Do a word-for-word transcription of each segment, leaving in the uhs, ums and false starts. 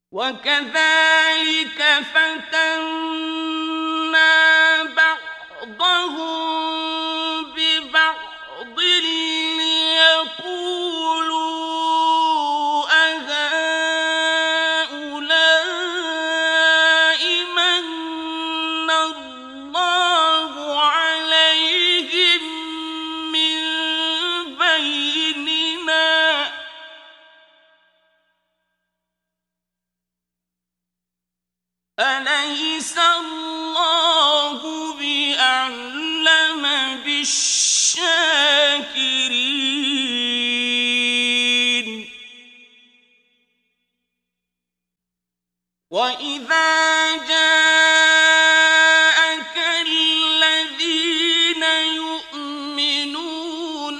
وكذلك فتنا بعضهم ببعض ليقولوا أهؤلاء من الله عليهم من بيننا أليس الله بأعلم بالشاكرين وإذا جاءك الذين يؤمنون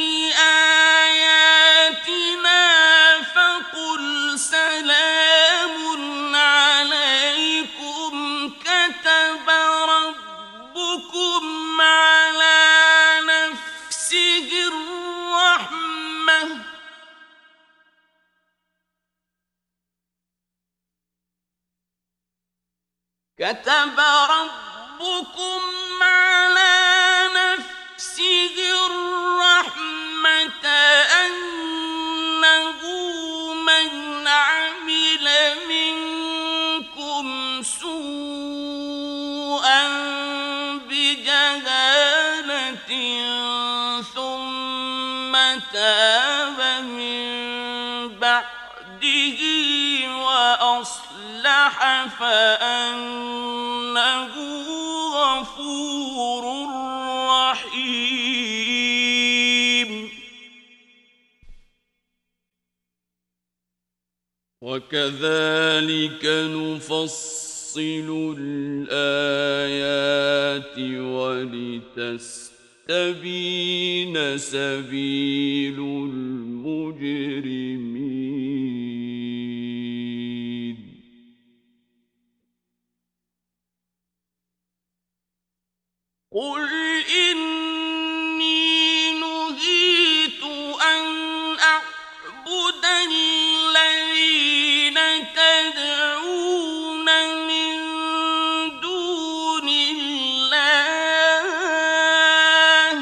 بآياتنا فقل سلام عليكم كتب ربكم على نفسه الرحمة كتب ربكم على نفسه الرحمة أنه من عمل منكم سوءا بجهالة ثم تاب من بعده وأصلح فأنه غفور رحيم وكذلك نفصل الآيات ولتستبين سبيل المجرمين قل إني نهيت أن أعبد الذين تدعون من دون الله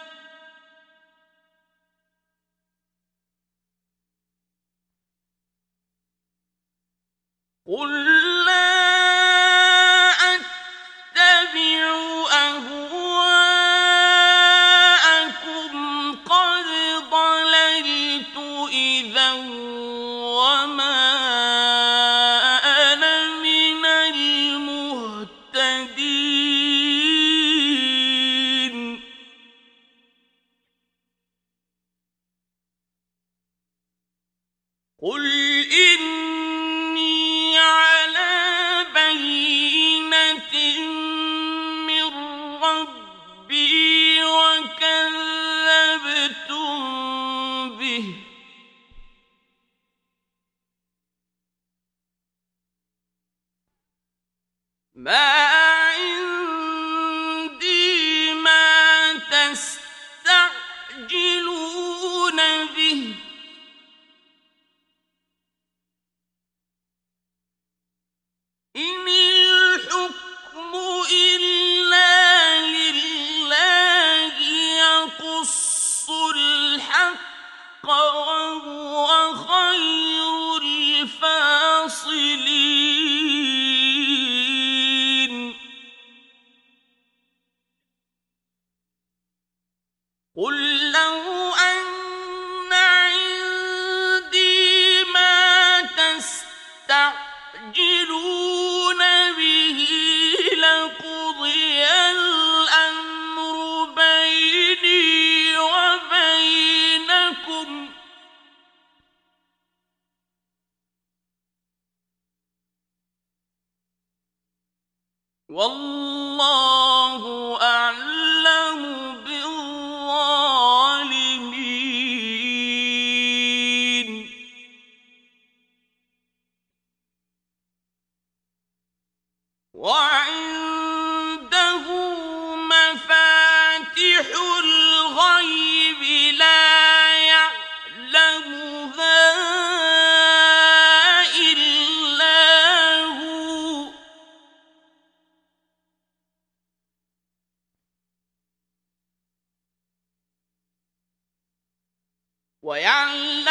قل لا أتبع أهواءكم قد ضللت إذا وما أنا من المهتدين قل إني على بينة من ربي وكذبتم به ما عندي ما تستعجلون به إن الحكم إلا لله يقص الحق وهو خير الفاصلين قل لو أن عندي ما تستعجلون به لقضي الأمر بيني وبينكم والله أعلم بالظالمين وعنده مفاتح الغيب لا يعلمها إلا ويعلم